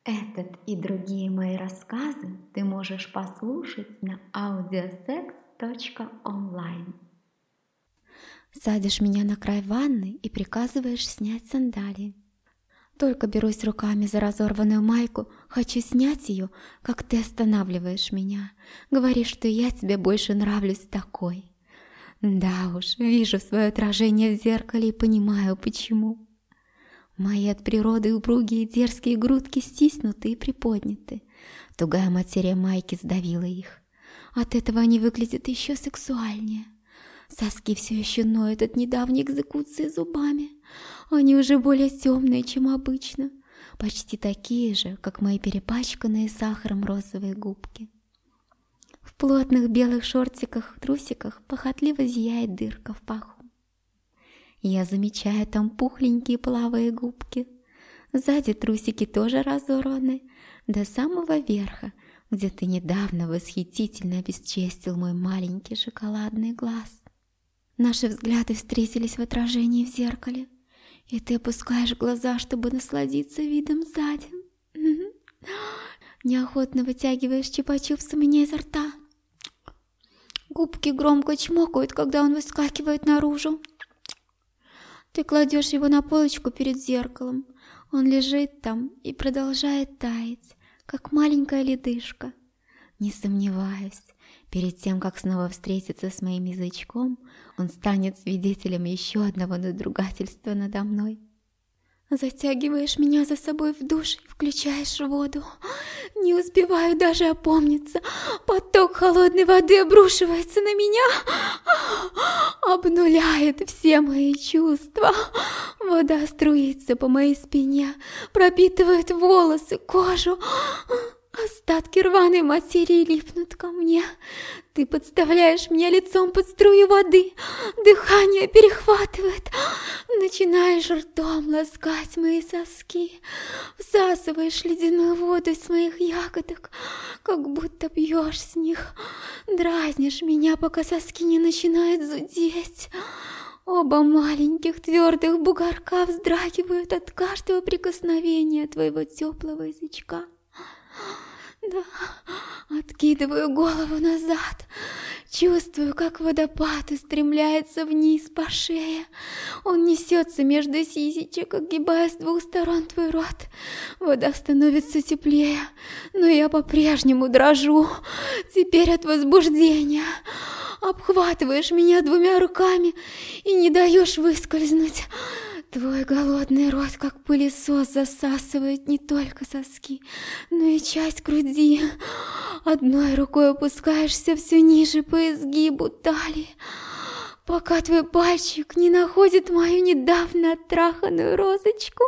Этот и другие мои рассказы ты можешь послушать на audiosex.online. Садишь меня на край ванны и приказываешь снять сандалии. Только берусь руками за разорванную майку, хочу снять ее, как ты останавливаешь меня. Говоришь, что я тебе больше нравлюсь такой. Да уж, вижу свое отражение в зеркале и понимаю, почему. Мои от природы упругие дерзкие грудки стиснуты и приподняты. Тугая материя майки сдавила их. От этого они выглядят еще сексуальнее. Соски все еще ноют от недавней экзекуции зубами. Они уже более темные, чем обычно. Почти такие же, как мои перепачканные сахаром розовые губки. В плотных белых шортиках-трусиках похотливо зияет дырка в паху. Я замечаю там пухленькие плавые губки. Сзади трусики тоже разорваны, до самого верха, где ты недавно восхитительно обесчестил мой маленький шоколадный глаз. Наши взгляды встретились в отражении в зеркале, и ты опускаешь глаза, чтобы насладиться видом сзади. Неохотно вытягиваешь чупа-чупс у меня изо рта. Губки громко чмокают, когда он выскакивает наружу. Ты кладешь его на полочку перед зеркалом. Он лежит там и продолжает таять, как маленькая ледышка. Не сомневаюсь, перед тем, как снова встретиться с моим язычком, он станет свидетелем еще одного надругательства надо мной. Затягиваешь меня за собой в душ и включаешь воду. Не успеваю даже опомниться. Поток холодной воды обрушивается на меня, обнуляет все мои чувства. Вода струится по моей спине, пропитывает волосы, кожу. Остатки рваной материи липнут ко мне. Ты подставляешь меня лицом под струю воды. Дыхание перехватывает. Начинаешь ртом ласкать мои соски. Всасываешь ледяную воду из моих ягодок, как будто пьешь с них. Дразнишь меня, пока соски не начинают зудеть. Оба маленьких твердых бугорка вздрагивают от каждого прикосновения твоего теплого язычка. Да, откидываю голову назад, чувствую, как водопад устремляется вниз по шее. Он несется между сисечек, огибая с двух сторон твой рот. Вода становится теплее, но я по-прежнему дрожу, теперь от возбуждения. Обхватываешь меня двумя руками и не даешь выскользнуть. Твой голодный рот, как пылесос, засасывает не только соски, но и часть груди. Одной рукой опускаешься все ниже по изгибу талии, пока твой пальчик не находит мою недавно оттраханную розочку.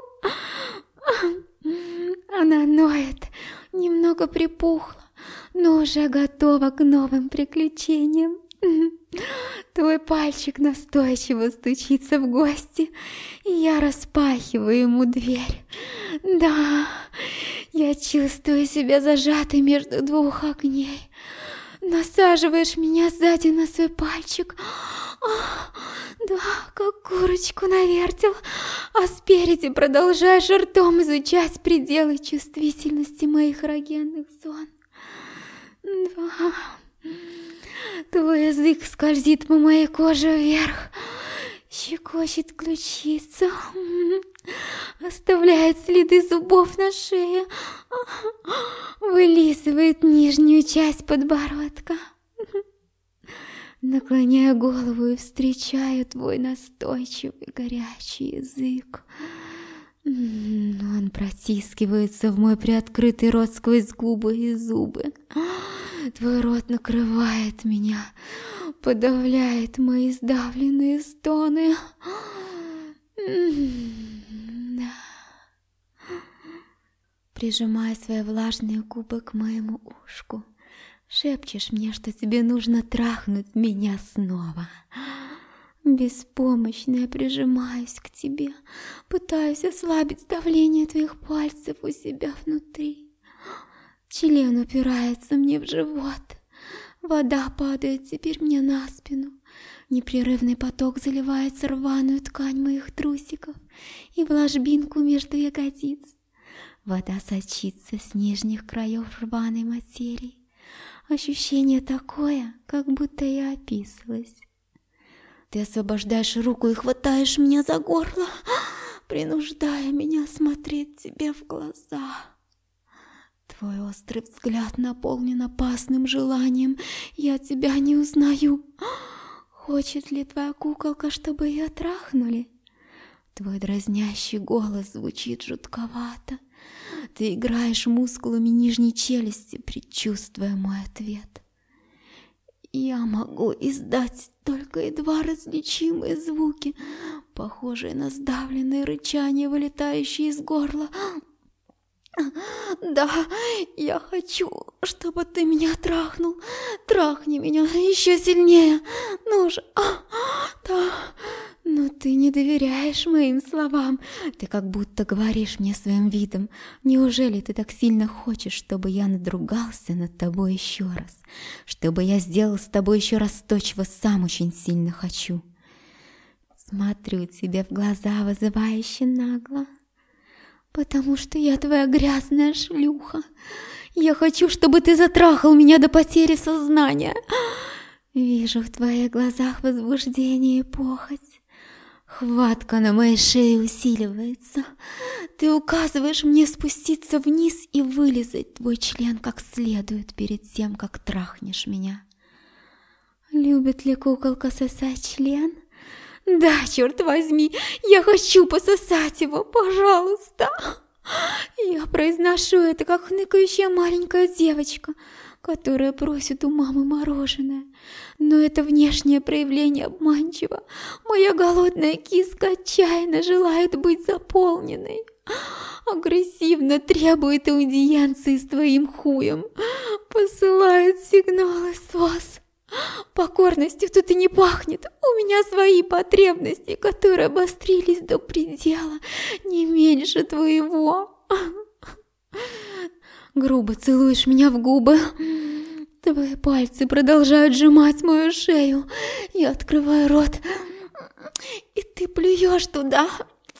Она ноет, немного припухла, но уже готова к новым приключениям. Твой пальчик настойчиво стучится в гости, и я распахиваю ему дверь. Да, я чувствую себя зажатой между двух огней. Насаживаешь меня сзади на свой пальчик. Да, как курочку навертел, а спереди продолжаешь ртом изучать пределы чувствительности моих эрогенных зон. Да. Твой язык скользит по моей коже вверх, щекочет ключицу, оставляет следы зубов на шее, вылизывает нижнюю часть подбородка. Наклоняю голову и встречаю твой настойчивый горячий язык. Он протискивается в мой приоткрытый рот сквозь губы и зубы. Твой рот накрывает меня, подавляет мои сдавленные стоны. Да. Прижимая свои влажные губы к моему ушку, шепчешь мне, что тебе нужно трахнуть меня снова. Беспомощно я прижимаюсь к тебе, пытаюсь ослабить давление твоих пальцев у себя внутри. Член упирается мне в живот. Вода падает теперь мне на спину. Непрерывный поток заливает рваную ткань моих трусиков и в ложбинку между ягодиц. Вода сочится с нижних краев рваной материи. Ощущение такое, как будто я описалась. Ты освобождаешь руку и хватаешь меня за горло, принуждая меня смотреть тебе в глаза. Твой острый взгляд наполнен опасным желанием. Я тебя не узнаю. Хочет ли твоя куколка, чтобы ее трахнули? Твой дразнящий голос звучит жутковато. Ты играешь мускулами нижней челюсти, предчувствуя мой ответ. Я могу издать только едва различимые звуки, похожие на сдавленные рычания, вылетающие из горла. Да, я хочу, чтобы ты меня трахнул. Трахни меня еще сильнее. Ну же, да. Но ты не доверяешь моим словам. Ты как будто говоришь мне своим видом. Неужели ты так сильно хочешь, чтобы я надругался над тобой еще раз? Чтобы я сделал с тобой еще раз то, чего сам очень сильно хочу? Смотрю тебе в глаза вызывающе нагло. Потому что я твоя грязная шлюха. Я хочу, чтобы ты затрахал меня до потери сознания. Вижу в твоих глазах возбуждение и похоть. Хватка на моей шее усиливается. Ты указываешь мне спуститься вниз и вылизать твой член как следует перед тем, как трахнешь меня. Любит ли куколка сосать член? Да, черт возьми, я хочу пососать его, пожалуйста. Я произношу это, как хныкающая маленькая девочка, которая просит у мамы мороженое. Но это внешнее проявление обманчиво. Моя голодная киска отчаянно желает быть заполненной. Агрессивно требует аудиенции с твоим хуем. Посылает сигналы СОС. Покорностью тут и не пахнет. У меня свои потребности, которые обострились до предела, не меньше твоего. Грубо целуешь меня в губы. Твои пальцы продолжают сжимать мою шею. Я открываю рот, и ты плюешь туда.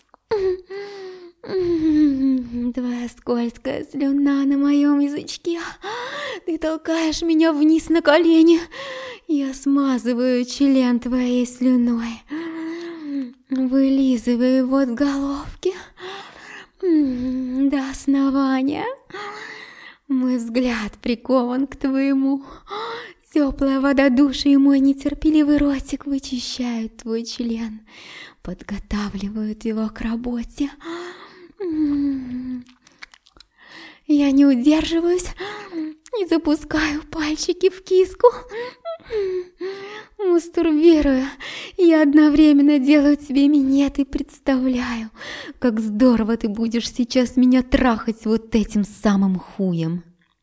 Твоя скользкая слюна на моем язычке. Ты толкаешь меня вниз на колени. Я смазываю член твоей слюной, вылизываю его от головки до основания. Мой взгляд прикован к твоему. Теплая вода души и мой нетерпеливый ротик вычищают твой член, подготавливают его к работе. Я не удерживаюсь и запускаю пальчики в киску. Мастурбируя, я одновременно делаю тебе минет и представляю, как здорово ты будешь сейчас меня трахать вот этим самым хуем.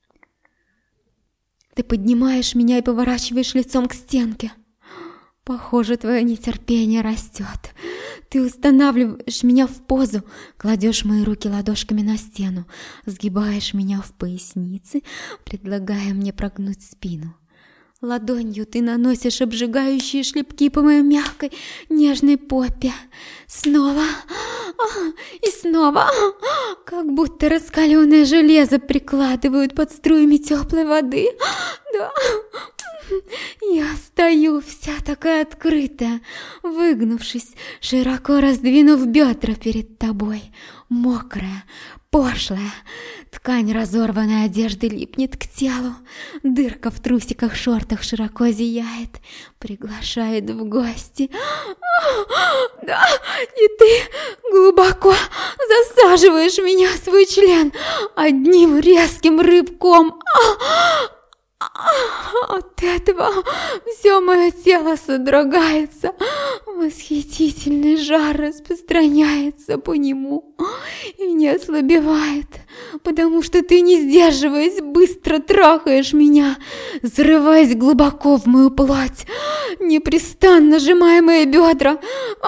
Ты поднимаешь меня и поворачиваешь лицом к стенке. Похоже, твое нетерпение растет. Ты устанавливаешь меня в позу, кладешь мои руки ладошками на стену, сгибаешь меня в пояснице, предлагая мне прогнуть спину. Ладонью ты наносишь обжигающие шлепки по моей мягкой, нежной попе. Снова и снова, как будто раскаленное железо прикладывают под струями теплой воды. Да. Я стою вся такая открытая, выгнувшись, широко раздвинув бедра перед тобой, мокрая, пошлая. Ткань разорванной одежды липнет к телу, дырка в трусиках-шортах широко зияет, приглашает в гости. Да, и ты глубоко засаживаешь меня в свой член одним резким рывком. От этого все мое тело содрогается, восхитительный жар распространяется по нему и не ослабевает, потому что ты, не сдерживаясь, быстро трахаешь меня, взрываясь глубоко в мою плоть, непрестанно сжимая мои бедра.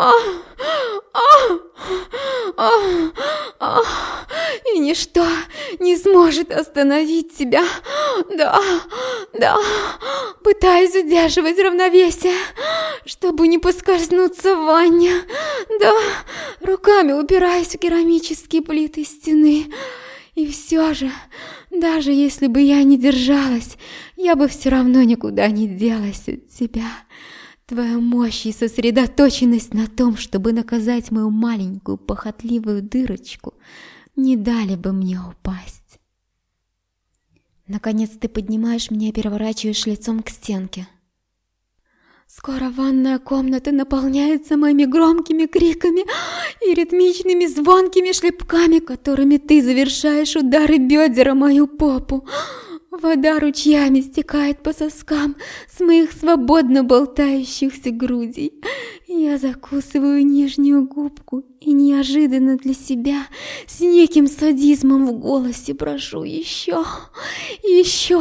И ничто не сможет остановить тебя. Да, пытаюсь удерживать равновесие, чтобы не поскользнуться в ванне. Да, руками упираюсь в керамические плиты стены И все же, даже если бы я не держалась, я бы все равно никуда не делась от тебя. Твоя мощь и сосредоточенность на том, чтобы наказать мою маленькую похотливую дырочку, не дали бы мне упасть. Наконец ты поднимаешь меня и переворачиваешь лицом к стенке. Скоро ванная комната наполняется моими громкими криками и ритмичными звонкими шлепками, которыми ты завершаешь удары бедер о мою попу. Вода ручьями стекает по соскам с моих свободно болтающихся грудей. Я закусываю нижнюю губку и неожиданно для себя с неким садизмом в голосе прошу еще, еще,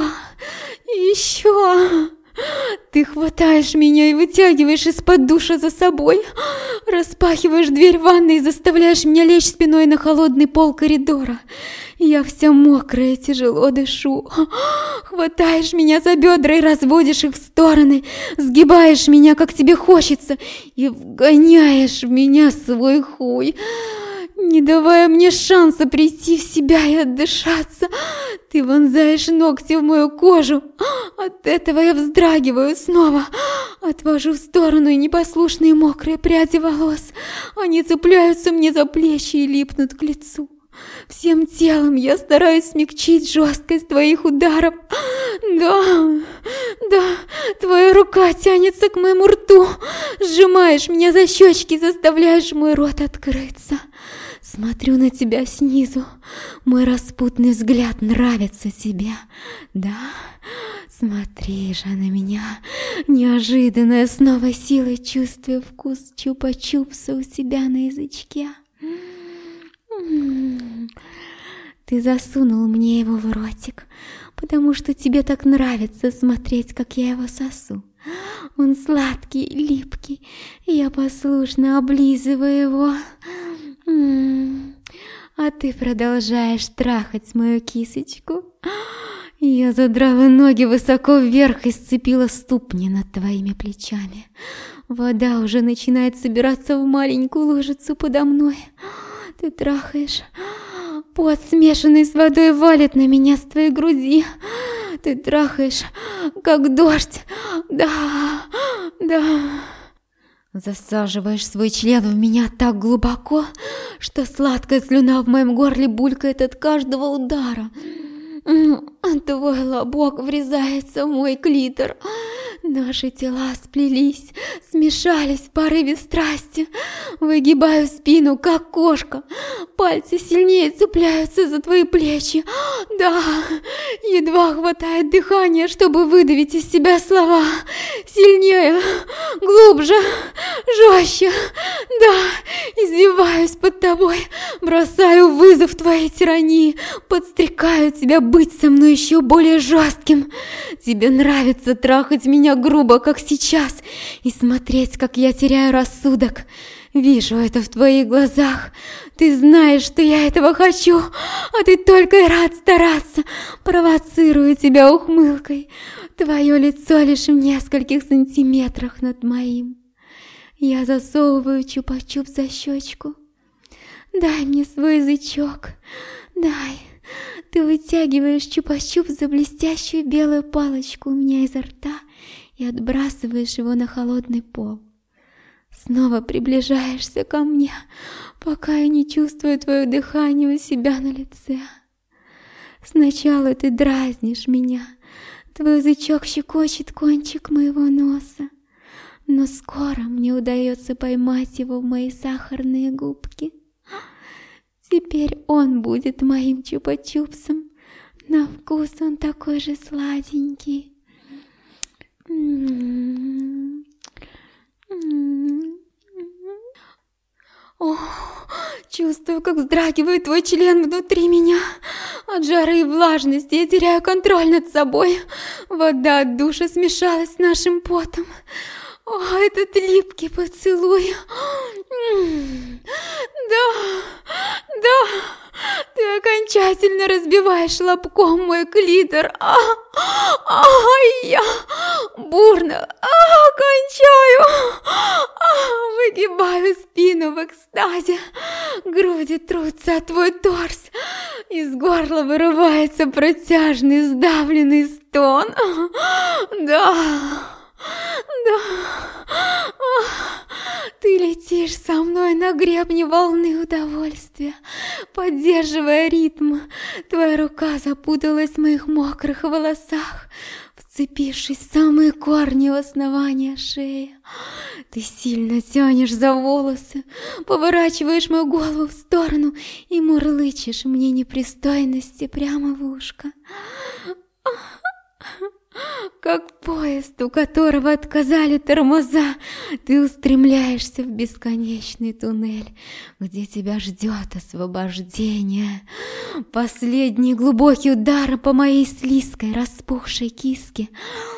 еще. Ты хватаешь меня и вытягиваешь из-под душа за собой, распахиваешь дверь ванной и заставляешь меня лечь спиной на холодный пол коридора. Я вся мокрая, тяжело дышу. Хватаешь меня за бедра и разводишь их в стороны, сгибаешь меня, как тебе хочется, и вгоняешь в меня свой хуй, не давая мне шанса прийти в себя и отдышаться. Ты вонзаешь ногти в мою кожу. От этого я вздрагиваю снова. Отвожу в сторону и непослушные мокрые пряди волос. Они цепляются мне за плечи и липнут к лицу. Всем телом я стараюсь смягчить жесткость твоих ударов. Да, твоя рука тянется к моему рту. Сжимаешь меня за щечки, заставляешь мой рот открыться. Смотрю на тебя снизу. Мой распутный взгляд нравится тебе. Да, смотри же на меня. Неожиданно с новой силой чувствую вкус чупа-чупса у себя на язычке. Ты засунул мне его в ротик, потому что тебе так нравится смотреть, как я его сосу. Он сладкий, липкий, и я послушно облизываю его. А ты продолжаешь трахать мою кисочку. Я задрала ноги высоко вверх и сцепила ступни над твоими плечами. Вода уже начинает собираться в маленькую лужицу подо мной. Ты трахаешь. Пот, смешанный с водой, валит на меня с твоей груди. Ты трахаешь, как дождь. Да. Засаживаешь свой член в меня так глубоко, что сладкая слюна в моем горле булькает от каждого удара. Твой лобок врезается в мой клитор. Наши тела сплелись, смешались в порыве страсти. Выгибаю спину, как кошка. Пальцы сильнее цепляются за твои плечи. Да, едва хватает дыхания, чтобы выдавить из себя слова. Сильнее, глубже, жестче. Да, извиваюсь под тобой, бросаю вызов твоей тирании, подстрекаю тебя быть со мной еще более жестким. Тебе нравится трахать меня грубо, как сейчас, и смотреть, как я теряю рассудок. Вижу это в твоих глазах. Ты знаешь, что я этого хочу, а ты только и рад стараться. Провоцирую тебя ухмылкой. Твое лицо лишь в нескольких сантиметрах над моим. Я засовываю чупа-чуп за щечку. Дай мне свой язычок. Дай. Ты вытягиваешь чупа-чуп за блестящую белую палочку у меня изо рта и отбрасываешь его на холодный пол. Снова приближаешься ко мне, пока я не чувствую твое дыхание у себя на лице. Сначала ты дразнишь меня, твой язычок щекочет кончик моего носа, но скоро мне удается поймать его в мои сахарные губки. Теперь он будет моим чупа-чупсом. На вкус он такой же сладенький. О, чувствую, как вздрагивает твой член внутри меня. От жары и влажности я теряю контроль над собой. Вода от душа смешалась с нашим потом. О, этот липкий поцелуй. Да, да, ты окончательно разбиваешь лобком мой клитор. Я бурно кончаю, выгибаю спину в экстазе. Груди трутся о твой торс. Из горла вырывается протяжный сдавленный стон. Да, ты летишь со мной на гребне волны удовольствия, поддерживая ритм. Твоя рука запуталась в моих мокрых волосах, вцепившись в самые корни основания шеи. Ты сильно тянешь за волосы, поворачиваешь мою голову в сторону и мурлычешь мне непристойности прямо в ушко. Как поезд, у которого отказали тормоза, ты устремляешься в бесконечный туннель, где тебя ждет освобождение. Последний глубокий удар по моей слизкой, распухшей киске.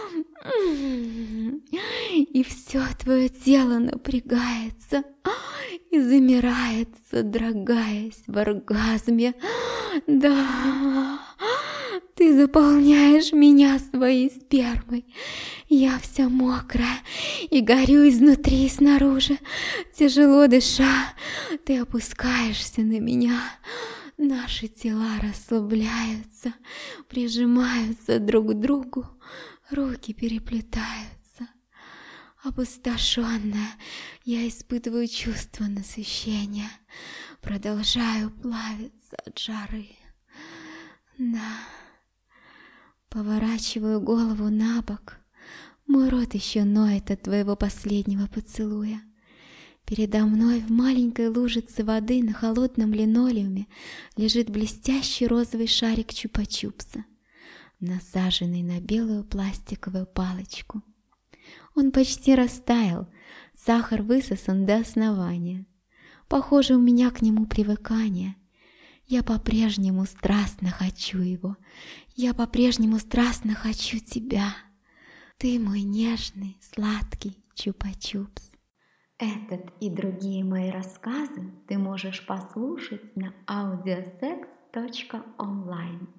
И все твое тело напрягается и замирает, содрогаясь в оргазме. Да, ты заполняешь меня своей спермой. Я вся мокрая и горю изнутри и снаружи. Тяжело дыша, ты опускаешься на меня. Наши тела расслабляются, прижимаются друг к другу. Руки переплетаются. Опустошенная, я испытываю чувство насыщения. Продолжаю плавиться от жары. Да. Поворачиваю голову на бок. Мой рот еще ноет от твоего последнего поцелуя. Передо мной в маленькой лужице воды на холодном линолеуме лежит блестящий розовый шарик чупа-чупса, насаженный на белую пластиковую палочку. Он почти растаял, сахар высосан до основания. Похоже, у меня к нему привыкание. Я по-прежнему страстно хочу его. Я по-прежнему страстно хочу тебя. Ты мой нежный, сладкий чупа-чупс. Этот и другие мои рассказы ты можешь послушать на audioseks.online.